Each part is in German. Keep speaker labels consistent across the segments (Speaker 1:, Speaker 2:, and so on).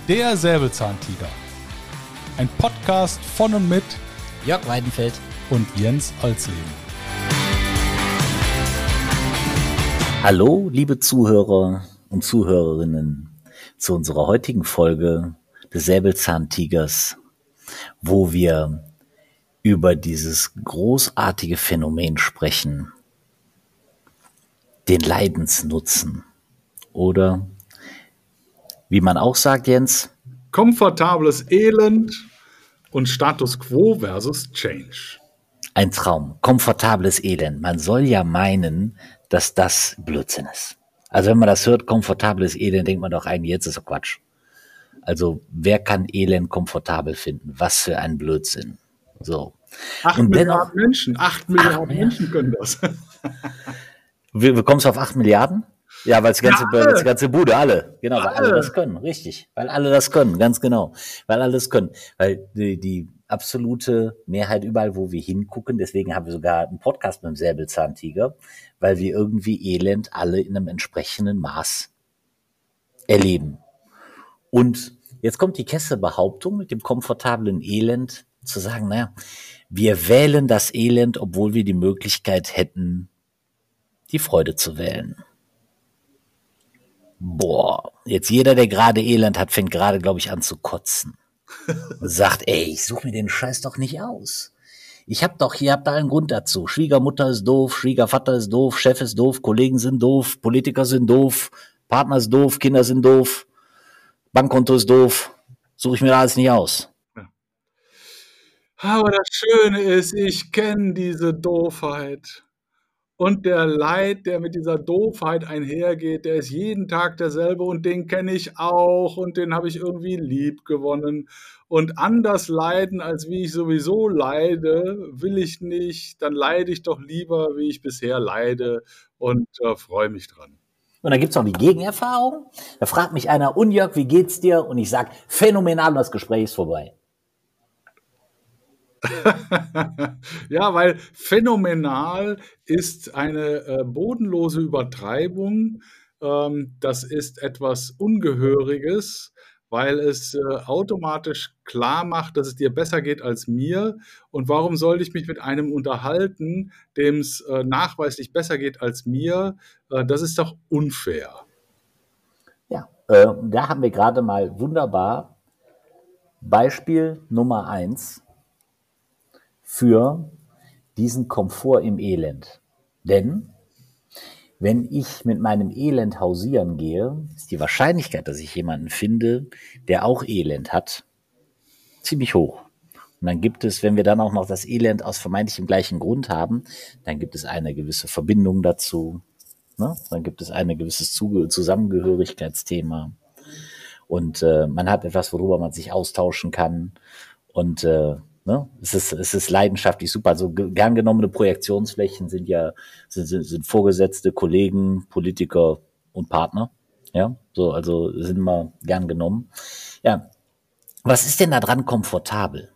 Speaker 1: Der Säbelzahntiger. Ein Podcast von und mit
Speaker 2: Jörg Weidenfeld
Speaker 1: und Jens Alsleben.
Speaker 2: Hallo, liebe Zuhörer und Zuhörerinnen, zu unserer heutigen Folge des Säbelzahntigers, wo wir über dieses großartige Phänomen sprechen, den Leidensnutzen. Oder, wie man auch sagt, Jens,
Speaker 1: Komfortables Elend und Status Quo versus Change.
Speaker 2: ein Traum, komfortables Elend. Man soll ja meinen, dass das Blödsinn ist. Also wenn man das hört, komfortables Elend, denkt man doch eigentlich, jetzt ist doch Quatsch. Also wer kann Elend komfortabel finden? Was für ein Blödsinn. So.
Speaker 1: 8
Speaker 2: Und
Speaker 1: Milliarden
Speaker 2: dennoch,
Speaker 1: Menschen, 8 Milliarden
Speaker 2: Milliarden.
Speaker 1: Menschen können das.
Speaker 2: wie kommst du auf 8 Milliarden? Ja, weil die ganze Bude, alle. Genau, weil alle
Speaker 1: Alle.
Speaker 2: das können, richtig. Weil alle das können, ganz genau. Weil alle das können. Weil die absolute Mehrheit überall, wo wir hingucken, deswegen haben wir sogar einen Podcast mit dem Säbelzahntiger, weil wir irgendwie Elend alle in einem entsprechenden Maß erleben. Und jetzt kommt die Kesse-Behauptung mit dem komfortablen Elend, zu sagen, naja, wir wählen das Elend, obwohl wir die Möglichkeit hätten, die Freude zu wählen. Boah, jetzt jeder, der gerade Elend hat, fängt gerade, glaube ich, an zu kotzen. Und sagt, ey, ich suche mir den Scheiß doch nicht aus. Ihr habt da einen Grund dazu. Schwiegermutter ist doof, Schwiegervater ist doof, Chef ist doof, Kollegen sind doof, Politiker sind doof, Partner ist doof, Kinder sind doof, Bankkonto ist doof. Suche ich mir da alles nicht aus.
Speaker 1: Aber das Schöne ist, ich kenne diese Doofheit. Und der Leid, der mit dieser Doofheit einhergeht, der ist jeden Tag derselbe und den kenne ich auch und den habe ich irgendwie lieb gewonnen. Und anders leiden, als wie ich sowieso leide, will ich nicht. Dann leide ich doch lieber, wie ich bisher leide und freue mich dran.
Speaker 2: Und dann gibt's noch die Gegenerfahrung. Da fragt mich einer, und Jörg, wie geht's dir? Und ich sag, phänomenal, das Gespräch ist vorbei.
Speaker 1: Ja, weil phänomenal ist eine bodenlose Übertreibung. Das ist etwas Ungehöriges, weil es automatisch klar macht, dass es dir besser geht als mir. Und warum sollte ich mich mit einem unterhalten, dem es nachweislich besser geht als mir? Das ist doch unfair.
Speaker 2: Ja, da haben wir gerade mal wunderbar Beispiel Nummer 1 für diesen Komfort im Elend. Denn wenn ich mit meinem Elend hausieren gehe, ist die Wahrscheinlichkeit, dass ich jemanden finde, der auch Elend hat, ziemlich hoch. Und dann gibt es, wenn wir dann auch noch das Elend aus vermeintlich dem gleichen Grund haben, dann gibt es eine gewisse Verbindung dazu. Ne? Dann gibt es ein gewisses Zusammengehörigkeitsthema. Und man hat etwas, worüber man sich austauschen kann. Und es ist leidenschaftlich super. Also gern genommene Projektionsflächen sind Vorgesetzte, Kollegen, Politiker und Partner. Ja, so, also sind immer gern genommen. Ja, was ist denn da dran komfortabel?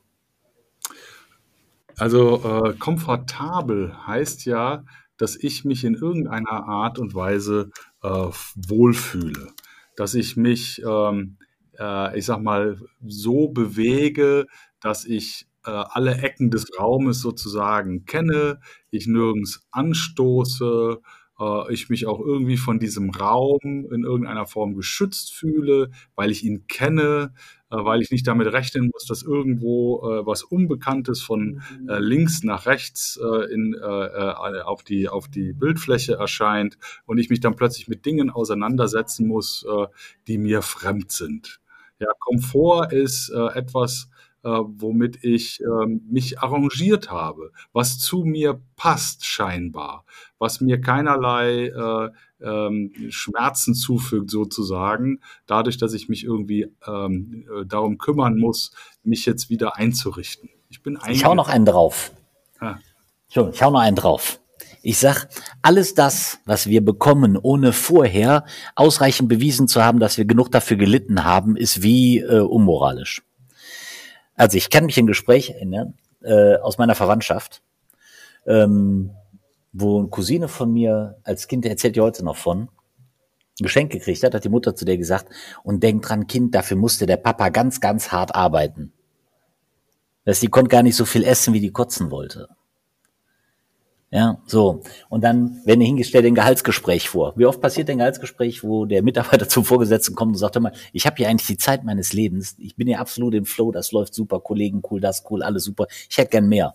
Speaker 1: Also komfortabel heißt ja, dass ich mich in irgendeiner Art und Weise wohlfühle, dass ich mich, ich sag mal, so bewege, dass ich alle Ecken des Raumes sozusagen kenne, ich nirgends anstoße, ich mich auch irgendwie von diesem Raum in irgendeiner Form geschützt fühle, weil ich ihn kenne, weil ich nicht damit rechnen muss, dass irgendwo was Unbekanntes von links nach rechts auf die Bildfläche erscheint und ich mich dann plötzlich mit Dingen auseinandersetzen muss, die mir fremd sind. Ja, Komfort ist etwas, womit ich mich arrangiert habe, was zu mir passt scheinbar, was mir keinerlei Schmerzen zufügt sozusagen, dadurch, dass ich mich irgendwie darum kümmern muss, mich jetzt wieder einzurichten.
Speaker 2: Ich hau noch einen drauf. Ich hau noch einen drauf. Ich sag, alles das, was wir bekommen, ohne vorher ausreichend bewiesen zu haben, dass wir genug dafür gelitten haben, ist wie unmoralisch. Also ich kann mich in Gespräch erinnern, aus meiner Verwandtschaft, wo eine Cousine von mir als Kind, der erzählt ja heute noch von, Geschenk gekriegt hat, hat die Mutter zu der gesagt, und denk dran, Kind, dafür musste der Papa ganz, ganz hart arbeiten. Die konnte gar nicht so viel essen, wie die kotzen wollte. Ja, so. Und dann werden hingestellt ein Gehaltsgespräch vor. Wie oft passiert ein Gehaltsgespräch, wo der Mitarbeiter zum Vorgesetzten kommt und sagt, hör mal, ich habe hier eigentlich die Zeit meines Lebens. Ich bin hier absolut im Flow, das läuft super, Kollegen cool, das cool, alles super. Ich hätte gern mehr.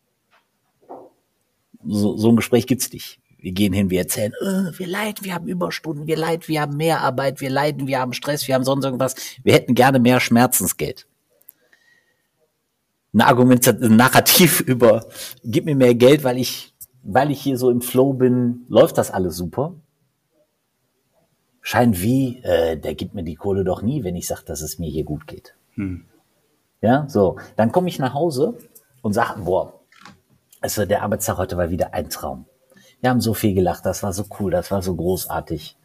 Speaker 2: So ein Gespräch gibt's nicht. Wir gehen hin, wir erzählen, wir leiden, wir haben Überstunden, wir leiden, wir haben mehr Arbeit, wir leiden, wir haben Stress, wir haben sonst irgendwas. Wir hätten gerne mehr Schmerzensgeld. Ein Narrativ über, gib mir mehr Geld, weil ich hier so im Flow bin, läuft das alles super. Scheint wie, der gibt mir die Kohle doch nie, wenn ich sage, dass es mir hier gut geht. Ja, so. Dann komme ich nach Hause und sage, boah, also der Arbeitstag heute war wieder ein Traum. Wir haben so viel gelacht, das war so cool, das war so großartig.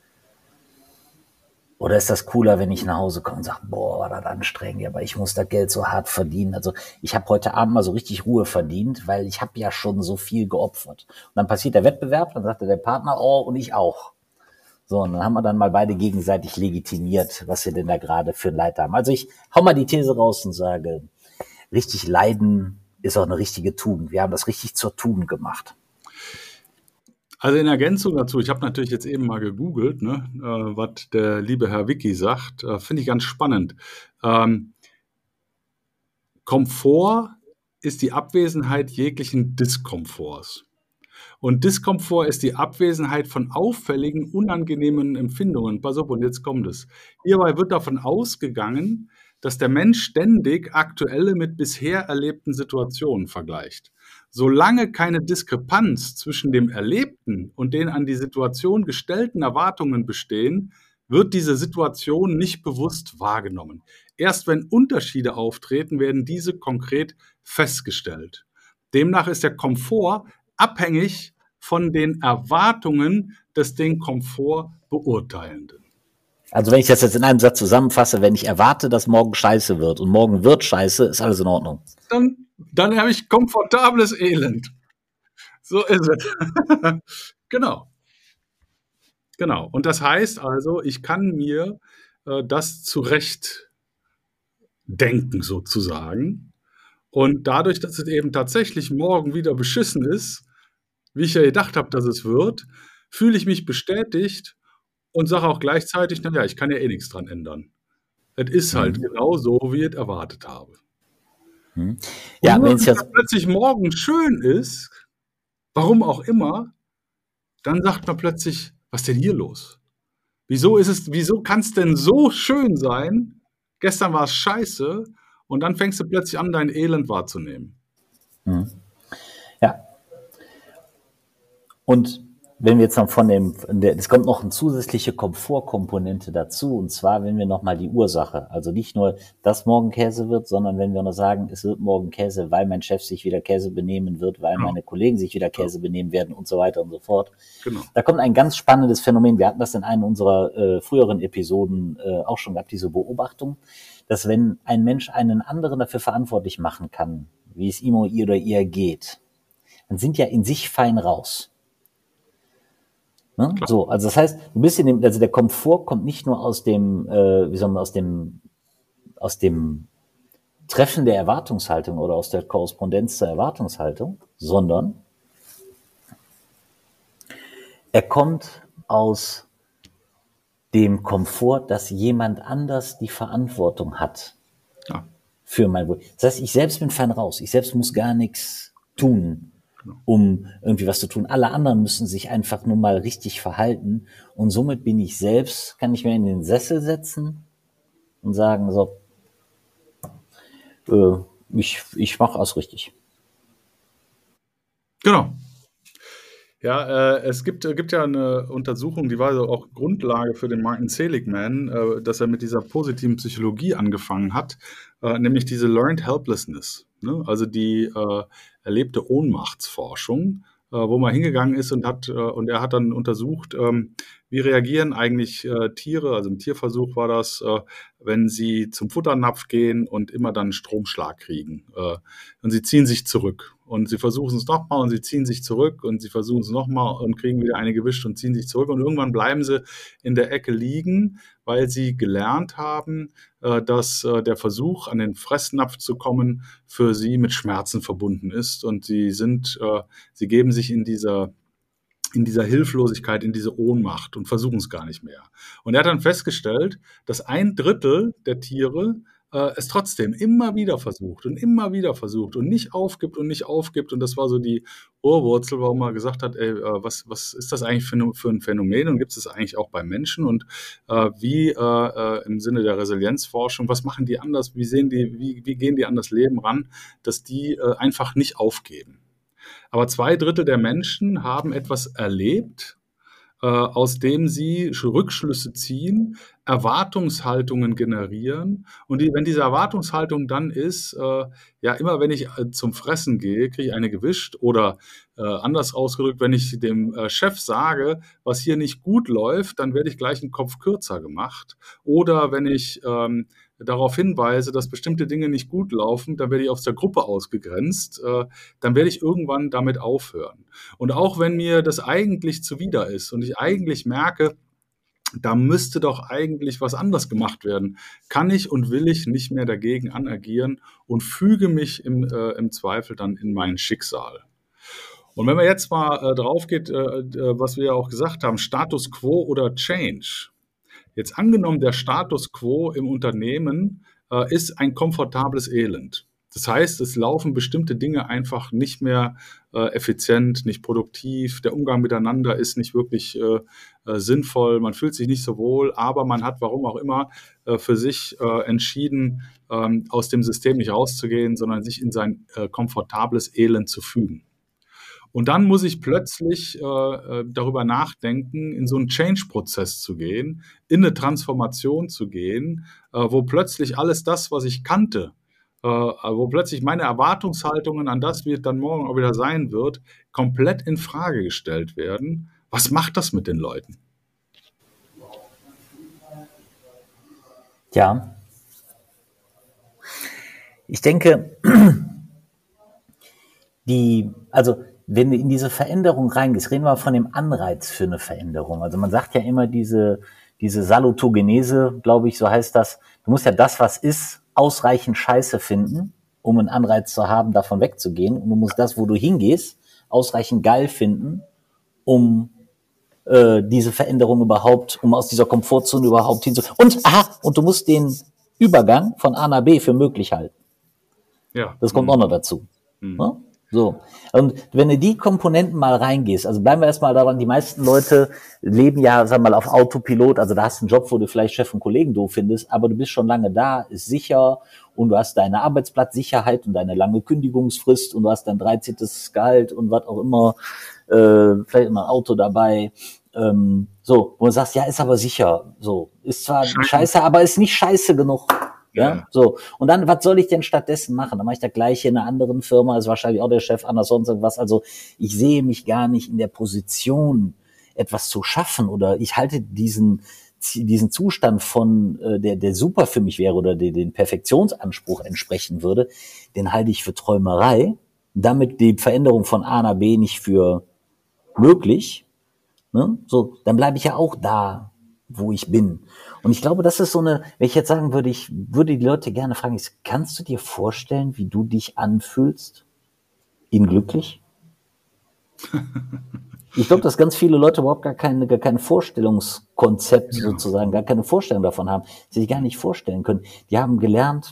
Speaker 2: Oder ist das cooler, wenn ich nach Hause komme und sage, boah, war das anstrengend, aber ich muss das Geld so hart verdienen. Also ich habe heute Abend mal so richtig Ruhe verdient, weil ich habe ja schon so viel geopfert. Und dann passiert der Wettbewerb, dann sagte der Partner, oh, und ich auch. So, und dann haben wir dann mal beide gegenseitig legitimiert, was wir denn da gerade für ein Leid haben. Also ich hau mal die These raus und sage, richtig leiden ist auch eine richtige Tugend. Wir haben das richtig zur Tugend gemacht.
Speaker 1: Also in Ergänzung dazu, ich habe natürlich jetzt eben mal gegoogelt, was der liebe Herr Wicki sagt, finde ich ganz spannend. Komfort ist die Abwesenheit jeglichen Diskomforts. Und Diskomfort ist die Abwesenheit von auffälligen, unangenehmen Empfindungen. Pass auf, und jetzt kommt es. Hierbei wird davon ausgegangen, dass der Mensch ständig aktuelle mit bisher erlebten Situationen vergleicht. Solange keine Diskrepanz zwischen dem Erlebten und den an die Situation gestellten Erwartungen bestehen, wird diese Situation nicht bewusst wahrgenommen. Erst wenn Unterschiede auftreten, werden diese konkret festgestellt. Demnach ist der Komfort abhängig von den Erwartungen des den Komfort Beurteilenden.
Speaker 2: Also wenn ich das jetzt in einem Satz zusammenfasse, wenn ich erwarte, dass morgen scheiße wird und morgen wird scheiße, ist alles in Ordnung.
Speaker 1: Dann habe ich komfortables Elend. So ist es. Genau. Und das heißt also, ich kann mir das zurecht denken sozusagen. Und dadurch, dass es eben tatsächlich morgen wieder beschissen ist, wie ich ja gedacht habe, dass es wird, fühle ich mich bestätigt und sage auch gleichzeitig, naja, ich kann ja eh nichts dran ändern. Es ist halt genau so, wie ich es erwartet habe.
Speaker 2: Ja,
Speaker 1: wenn es jetzt plötzlich morgen schön ist, warum auch immer, dann sagt man plötzlich, was ist denn hier los? Wieso kann es denn so schön sein? Gestern war es scheiße und dann fängst du plötzlich an, dein Elend wahrzunehmen.
Speaker 2: Ja. Und wenn wir jetzt noch es kommt noch eine zusätzliche Komfortkomponente dazu, und zwar, wenn wir nochmal die Ursache, also nicht nur, dass morgen Käse wird, sondern wenn wir noch sagen, es wird morgen Käse, weil mein Chef sich wieder Käse benehmen wird, weil meine Kollegen sich wieder Käse benehmen werden und so weiter und so fort.
Speaker 1: Genau.
Speaker 2: Da kommt ein ganz spannendes Phänomen. Wir hatten das in einer unserer früheren Episoden auch schon gehabt, diese Beobachtung, dass wenn ein Mensch einen anderen dafür verantwortlich machen kann, wie es ihm oder ihr geht, dann sind ja in sich fein raus. Ne? So, also das heißt, du bist also der Komfort kommt nicht nur aus dem, aus dem Treffen der Erwartungshaltung oder aus der Korrespondenz zur Erwartungshaltung, sondern er kommt aus dem Komfort, dass jemand anders die Verantwortung hat für mein Wohl. Das heißt, ich selbst bin fein raus. Ich selbst muss gar nichts tun, um irgendwie was zu tun. Alle anderen müssen sich einfach nur mal richtig verhalten. Und somit bin ich selbst, kann ich mir in den Sessel setzen und sagen, so, ich mache alles richtig.
Speaker 1: Genau. Ja, es gibt ja eine Untersuchung, die war auch Grundlage für den Martin Seligman, dass er mit dieser positiven Psychologie angefangen hat, nämlich diese Learned Helplessness, ne? Also die erlebte Ohnmachtsforschung, wo man hingegangen ist und er hat dann untersucht, wie reagieren eigentlich Tiere, also im Tierversuch war das, wenn sie zum Futternapf gehen und immer dann einen Stromschlag kriegen. Und sie ziehen sich zurück. Und sie versuchen es nochmal und sie ziehen sich zurück und sie versuchen es nochmal und kriegen wieder eine gewischt und ziehen sich zurück. Und irgendwann bleiben sie in der Ecke liegen, weil sie gelernt haben, dass der Versuch, an den Fressnapf zu kommen, für sie mit Schmerzen verbunden ist. Und sie geben sich in dieser Hilflosigkeit, in diese Ohnmacht und versuchen es gar nicht mehr. Und er hat dann festgestellt, dass 1/3 der Tiere es trotzdem immer wieder versucht und nicht aufgibt und nicht aufgibt. Und das war so die Urwurzel, warum er gesagt hat, ey, was ist das eigentlich für ein Phänomen und gibt es das eigentlich auch bei Menschen? Und wie im Sinne der Resilienzforschung, was machen die anders? Wie gehen die an das Leben ran, dass die einfach nicht aufgeben? Aber 2/3 der Menschen haben etwas erlebt, aus dem sie Rückschlüsse ziehen, Erwartungshaltungen generieren. Und wenn diese Erwartungshaltung dann ist, ja, immer wenn ich zum Fressen gehe, kriege ich eine gewischt. Oder anders ausgedrückt, wenn ich dem Chef sage, was hier nicht gut läuft, dann werde ich gleich einen Kopf kürzer gemacht. Oder wenn ich darauf hinweise, dass bestimmte Dinge nicht gut laufen, dann werde ich aus der Gruppe ausgegrenzt, dann werde ich irgendwann damit aufhören. Und auch wenn mir das eigentlich zuwider ist und ich eigentlich merke, da müsste doch eigentlich was anders gemacht werden, kann ich und will ich nicht mehr dagegen agieren und füge mich im Zweifel dann in mein Schicksal. Und wenn man jetzt mal drauf geht, was wir ja auch gesagt haben, Status Quo oder Change. Jetzt angenommen, der Status quo im Unternehmen ist ein komfortables Elend. Das heißt, es laufen bestimmte Dinge einfach nicht mehr effizient, nicht produktiv. Der Umgang miteinander ist nicht wirklich sinnvoll. Man fühlt sich nicht so wohl, aber man hat, warum auch immer, für sich entschieden, aus dem System nicht rauszugehen, sondern sich in sein komfortables Elend zu fügen. Und dann muss ich plötzlich darüber nachdenken, in so einen Change-Prozess zu gehen, in eine Transformation zu gehen, wo plötzlich alles das, was ich kannte, wo plötzlich meine Erwartungshaltungen an das, wie es dann morgen auch wieder sein wird, komplett in Frage gestellt werden. Was macht das mit den Leuten?
Speaker 2: Ja, ich denke, also wenn du in diese Veränderung reingehst, reden wir von dem Anreiz für eine Veränderung. Also man sagt ja immer diese Salutogenese, glaube ich, so heißt das. Du musst ja das, was ist, ausreichend Scheiße finden, um einen Anreiz zu haben, davon wegzugehen. Und du musst das, wo du hingehst, ausreichend geil finden, um diese Veränderung überhaupt, um aus dieser Komfortzone überhaupt hinzukommen. Und du musst den Übergang von A nach B für möglich halten.
Speaker 1: Ja.
Speaker 2: Das kommt auch noch dazu. Ne? So. Und wenn du die Komponenten mal reingehst, also bleiben wir erstmal daran, die meisten Leute leben ja, sag mal, auf Autopilot, also da hast du einen Job, wo du vielleicht Chef und Kollegen doof findest, aber du bist schon lange da, ist sicher und du hast deine Arbeitsplatzsicherheit und deine lange Kündigungsfrist und du hast dein 13. Gehalt und was auch immer, vielleicht immer ein Auto dabei, so, wo du sagst, ja, ist aber sicher, so, ist zwar scheiße, aber ist nicht scheiße genug. Ja, so. Und dann, was soll ich denn stattdessen machen? Dann mache ich das Gleiche in einer anderen Firma, ist wahrscheinlich auch der Chef anders, sonst irgendwas. Also, ich sehe mich gar nicht in der Position, etwas zu schaffen, oder ich halte diesen Zustand von, der super für mich wäre oder den Perfektionsanspruch entsprechen würde, den halte ich für Träumerei, damit die Veränderung von A nach B nicht für möglich. Ne? So, dann bleibe ich ja auch da, wo ich bin. Und ich glaube, das ist so eine, wenn ich jetzt sagen würde, ich würde die Leute gerne fragen, kannst du dir vorstellen, wie du dich anfühlst? In glücklich? Ich glaube, dass ganz viele Leute überhaupt gar kein Vorstellungskonzept sozusagen, gar keine Vorstellung davon haben, sie sich gar nicht vorstellen können. Die haben gelernt,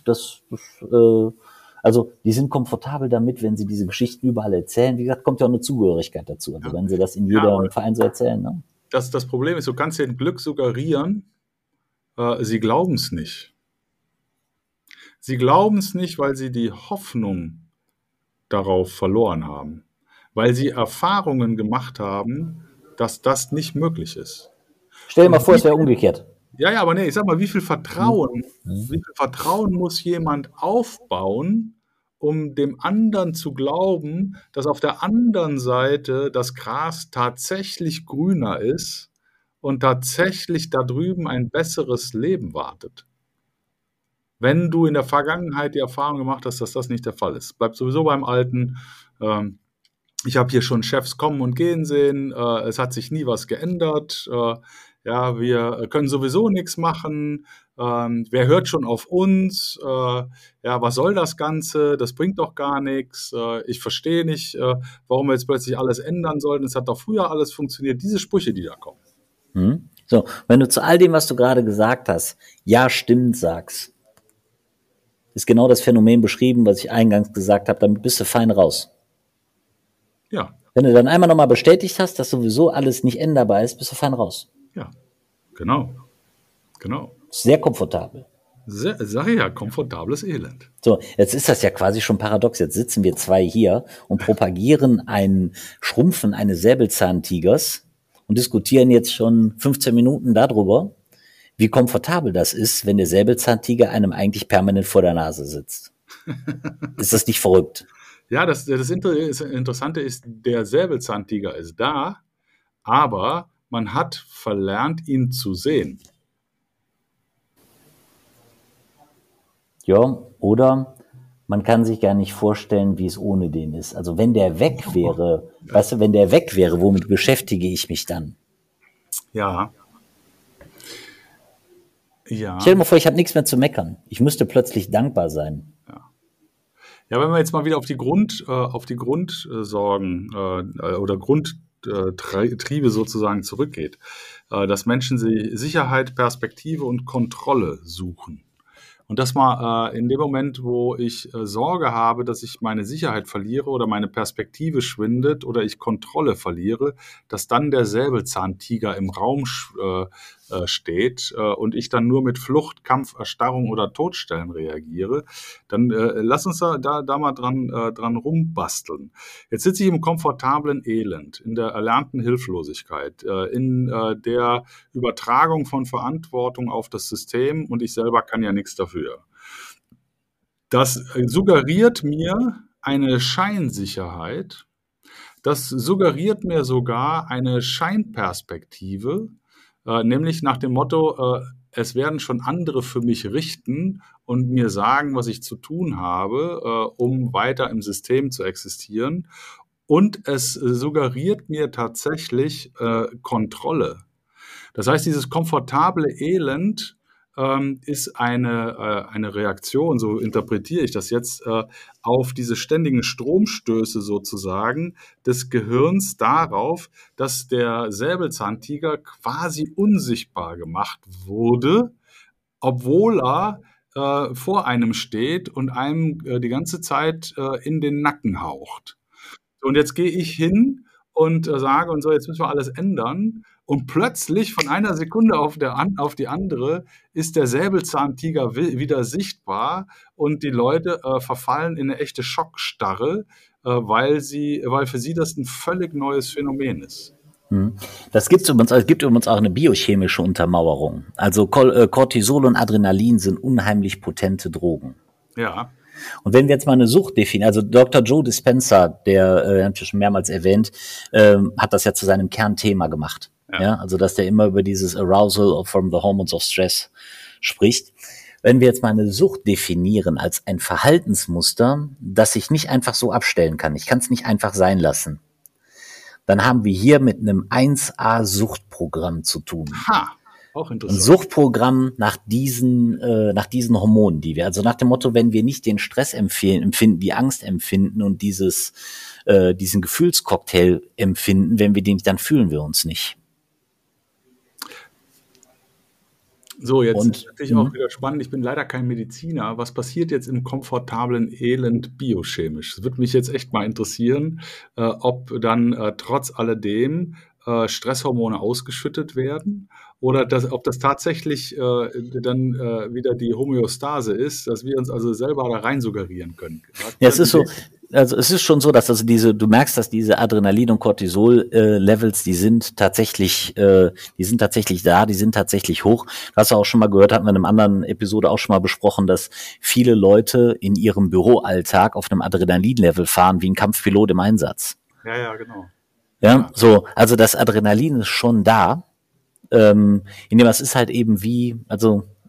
Speaker 2: also die sind komfortabel damit, wenn sie diese Geschichten überall erzählen. Wie gesagt, kommt ja auch eine Zugehörigkeit dazu. Also wenn sie das in jedem Verein so erzählen. Ne?
Speaker 1: Das Problem ist, du kannst dir Glück suggerieren, sie glauben es nicht. Sie glauben es nicht, weil sie die Hoffnung darauf verloren haben. Weil sie Erfahrungen gemacht haben, dass das nicht möglich ist.
Speaker 2: Stell dir mal vor, es wäre umgekehrt.
Speaker 1: Ja, aber nee, ich sag mal, wie viel Vertrauen muss jemand aufbauen, um dem anderen zu glauben, dass auf der anderen Seite das Gras tatsächlich grüner ist und tatsächlich da drüben ein besseres Leben wartet. Wenn du in der Vergangenheit die Erfahrung gemacht hast, dass das nicht der Fall ist. Bleib sowieso beim Alten. Ähm, Ich habe hier schon Chefs kommen und gehen sehen. Es hat sich nie was geändert. Ja, wir können sowieso nichts machen. Wer hört schon auf uns? Ja, was soll das Ganze? Das bringt doch gar nichts. Ich verstehe nicht, warum wir jetzt plötzlich alles ändern sollten. Es hat doch früher alles funktioniert. Diese Sprüche, die da kommen.
Speaker 2: So, wenn du zu all dem, was du gerade gesagt hast, ja, stimmt, sagst, ist genau das Phänomen beschrieben, was ich eingangs gesagt habe, damit bist du fein raus.
Speaker 1: Ja,
Speaker 2: Wenn du dann einmal nochmal bestätigt hast, dass sowieso alles nicht änderbar ist, bist du fein raus.
Speaker 1: ja, genau, genau.
Speaker 2: Sehr komfortabel.
Speaker 1: Sag ich ja, komfortables Elend.
Speaker 2: So, jetzt ist das ja quasi schon paradox. Jetzt sitzen wir zwei hier und propagieren ein Schrumpfen eines Säbelzahntigers und diskutieren jetzt schon 15 Minuten darüber, wie komfortabel das ist, wenn der Säbelzahntiger einem eigentlich permanent vor der Nase sitzt. Ist das nicht verrückt?
Speaker 1: Ja, das Interessante ist, der Säbelzahntiger ist da, aber man hat verlernt, ihn zu sehen.
Speaker 2: Ja, oder man kann sich gar nicht vorstellen, wie es ohne den ist. Also wenn der weg wäre, weißt du, wenn der weg wäre, womit beschäftige ich mich dann?
Speaker 1: Ja. Ja.
Speaker 2: Stell dir mal vor, ich habe nichts mehr zu meckern. Ich müsste plötzlich dankbar sein.
Speaker 1: Ja, wenn wir jetzt mal wieder auf die Grundsorgen oder Grundtriebe sozusagen zurückgeht, dass Menschen Sicherheit, Perspektive und Kontrolle suchen. Und das mal in dem Moment, wo ich Sorge habe, dass ich meine Sicherheit verliere oder meine Perspektive schwindet oder ich Kontrolle verliere, dass dann der Säbelzahntiger im Raum steht und ich dann nur mit Flucht, Kampf, Erstarrung oder Todstellen reagiere, dann lass uns da mal dran rumbasteln. Jetzt sitze ich im komfortablen Elend, in der erlernten Hilflosigkeit, in der Übertragung von Verantwortung auf das System und ich selber kann ja nichts dafür. Das suggeriert mir eine Scheinsicherheit, das suggeriert mir sogar eine Scheinperspektive, nämlich nach dem Motto, es werden schon andere für mich richten und mir sagen, was ich zu tun habe, um weiter im System zu existieren. Und es suggeriert mir tatsächlich Kontrolle. Das heißt, dieses komfortable Elend ist eine Reaktion, so interpretiere ich das jetzt, auf diese ständigen Stromstöße sozusagen des Gehirns darauf, dass der Säbelzahntiger quasi unsichtbar gemacht wurde, obwohl er vor einem steht und einem die ganze Zeit in den Nacken haucht. Und jetzt gehe ich hin und sage und so, jetzt müssen wir alles ändern. Und plötzlich von einer Sekunde auf die andere ist der Säbelzahntiger wieder sichtbar und die Leute verfallen in eine echte Schockstarre, weil für sie das ein völlig neues Phänomen ist.
Speaker 2: Das gibt übrigens auch eine biochemische Untermauerung. Also Cortisol und Adrenalin sind unheimlich potente Drogen.
Speaker 1: Ja.
Speaker 2: Und wenn wir jetzt mal eine Sucht definieren, also Dr. Joe Dispenza, der habe ich schon mehrmals erwähnt, hat das ja zu seinem Kernthema gemacht. Ja, also dass der immer über dieses Arousal from the Hormones of Stress spricht. Wenn wir jetzt mal eine Sucht definieren als ein Verhaltensmuster, das ich nicht einfach so abstellen kann, ich kann es nicht einfach sein lassen, dann haben wir hier mit einem 1A-Suchtprogramm zu tun.
Speaker 1: Ha, auch interessant.
Speaker 2: Ein Suchtprogramm nach diesen Hormonen, die wir, also nach dem Motto, wenn wir nicht den Stress empfinden, die Angst empfinden und diesen Gefühlscocktail empfinden, wenn wir den nicht, dann fühlen wir uns nicht.
Speaker 1: So, jetzt ist natürlich auch wieder spannend. Ich bin leider kein Mediziner. Was passiert jetzt im komfortablen Elend biochemisch? Das würde mich jetzt echt mal interessieren, ob dann trotz alledem Stresshormone ausgeschüttet werden oder ob das tatsächlich dann wieder die Homöostase ist, dass wir uns also selber da rein suggerieren können.
Speaker 2: Ja, es ist so. Also es ist schon so, dass du merkst, dass diese Adrenalin- und Cortisol-Levels, die sind tatsächlich da, die sind tatsächlich hoch. Du hast ja auch schon mal gehört, hatten wir in einer anderen Episode auch schon mal besprochen, dass viele Leute in ihrem Büroalltag auf einem Adrenalin-Level fahren wie ein Kampfpilot im Einsatz.
Speaker 1: Ja, genau.
Speaker 2: Ja, so, also das Adrenalin ist schon da. Indem es ist halt eben wie, also ich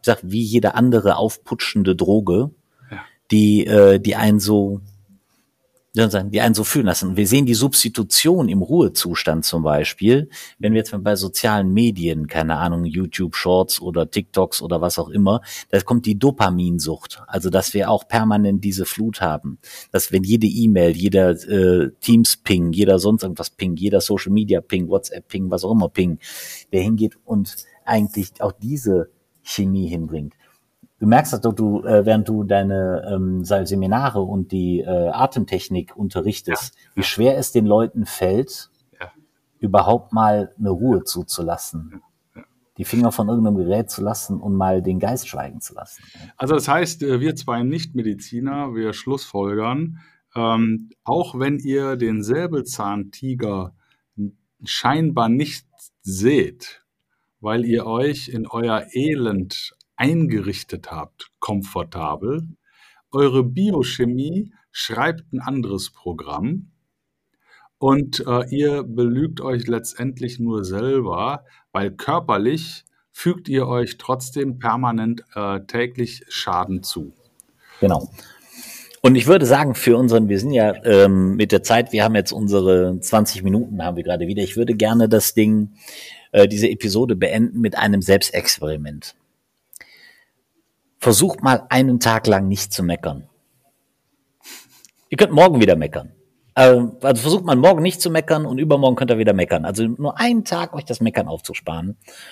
Speaker 2: sag, wie jede andere aufputschende Droge,
Speaker 1: Ja.
Speaker 2: die einen so, die einen so fühlen lassen. Wir sehen die Substitution im Ruhezustand zum Beispiel, wenn wir jetzt mal bei sozialen Medien, keine Ahnung, YouTube Shorts oder TikToks oder was auch immer, da kommt die Dopaminsucht. Also, dass wir auch permanent diese Flut haben. Dass wenn jede E-Mail, jeder Teams-Ping, jeder sonst irgendwas Ping, jeder Social-Media-Ping, WhatsApp-Ping, was auch immer Ping, der hingeht und eigentlich auch diese Chemie hinbringt. Du merkst das doch, während du deine Seminare und die Atemtechnik unterrichtest, wie schwer es den Leuten fällt, überhaupt mal eine Ruhe zuzulassen. Die Finger von irgendeinem Gerät zu lassen und mal den Geist schweigen zu lassen.
Speaker 1: Also das heißt, wir zwei Nichtmediziner, wir schlussfolgern, auch wenn ihr den Säbelzahntiger scheinbar nicht seht, weil ihr euch in euer Elend eingerichtet habt, komfortabel, eure Biochemie schreibt ein anderes Programm und ihr belügt euch letztendlich nur selber, weil körperlich fügt ihr euch trotzdem permanent täglich Schaden zu.
Speaker 2: Genau. Und ich würde sagen, wir sind ja mit der Zeit, wir haben jetzt unsere 20 Minuten, haben wir gerade wieder. Ich würde gerne diese Episode beenden mit einem Selbstexperiment. Versucht mal einen Tag lang nicht zu meckern. Ihr könnt morgen wieder meckern. Also versucht mal morgen nicht zu meckern und übermorgen könnt ihr wieder meckern. Also nur einen Tag euch das Meckern aufzusparen.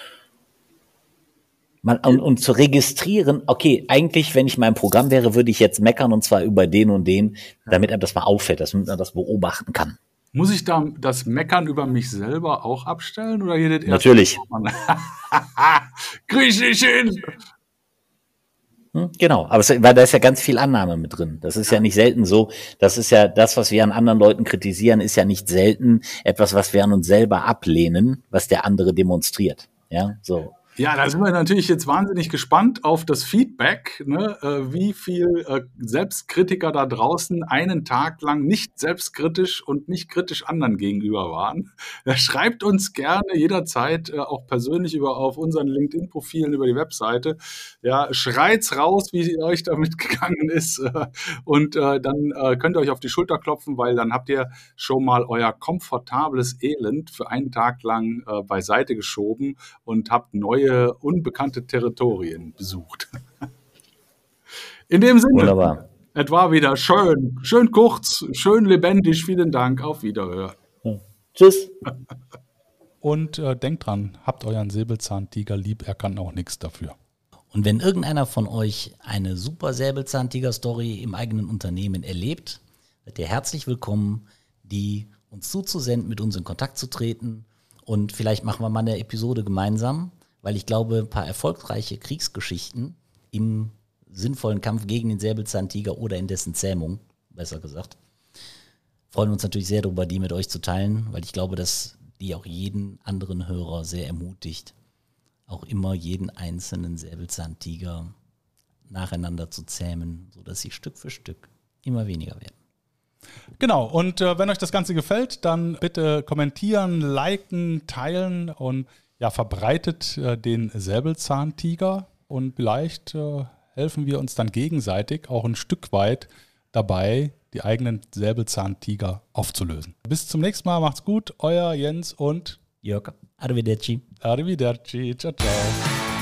Speaker 2: Und zu registrieren, okay, eigentlich, wenn ich mein Programm wäre, würde ich jetzt meckern und zwar über den und den, damit einem das mal auffällt, dass man das beobachten kann.
Speaker 1: Muss ich da das Meckern über mich selber auch abstellen oder jedes erst?
Speaker 2: Natürlich.
Speaker 1: Krieg ich nicht hin!
Speaker 2: Genau, aber weil da ist ja ganz viel Annahme mit drin. Das ist ja nicht selten so. Das ist ja das, was wir an anderen Leuten kritisieren, ist ja nicht selten etwas, was wir an uns selber ablehnen, was der andere demonstriert. Ja, so.
Speaker 1: Ja, da sind wir natürlich jetzt wahnsinnig gespannt auf das Feedback, ne? Wie viel Selbstkritiker da draußen einen Tag lang nicht selbstkritisch und nicht kritisch anderen gegenüber waren. Schreibt uns gerne jederzeit auch persönlich auf unseren LinkedIn-Profilen über die Webseite. Ja, schreit's raus, wie euch damit gegangen ist. Und dann könnt ihr euch auf die Schulter klopfen, weil dann habt ihr schon mal euer komfortables Elend für einen Tag lang beiseite geschoben und habt neue unbekannte Territorien besucht. In dem Sinne,
Speaker 2: Wunderbar.
Speaker 1: Es war wieder schön kurz, schön lebendig. Vielen Dank, auf Wiederhören.
Speaker 2: Ja. Tschüss.
Speaker 3: Und denkt dran, habt euren Säbelzahntiger lieb, er kann auch nichts dafür.
Speaker 4: Und wenn irgendeiner von euch eine super Säbelzahntiger-Story im eigenen Unternehmen erlebt, seid ihr herzlich willkommen, die uns zuzusenden, mit uns in Kontakt zu treten. Und vielleicht machen wir mal eine Episode gemeinsam, weil ich glaube, ein paar erfolgreiche Kriegsgeschichten im sinnvollen Kampf gegen den Säbelzahntiger oder in dessen Zähmung, besser gesagt, freuen wir uns natürlich sehr darüber, die mit euch zu teilen, weil ich glaube, dass die auch jeden anderen Hörer sehr ermutigt, auch immer jeden einzelnen Säbelzahntiger nacheinander zu zähmen, sodass sie Stück für Stück immer weniger werden.
Speaker 3: Genau, und wenn euch das Ganze gefällt, dann bitte kommentieren, liken, teilen und ja, verbreitet den Säbelzahntiger und vielleicht helfen wir uns dann gegenseitig auch ein Stück weit dabei, die eigenen Säbelzahntiger aufzulösen. Bis zum nächsten Mal, macht's gut, euer Jens und
Speaker 4: Jörg, arrivederci.
Speaker 3: Arrivederci, ciao, ciao.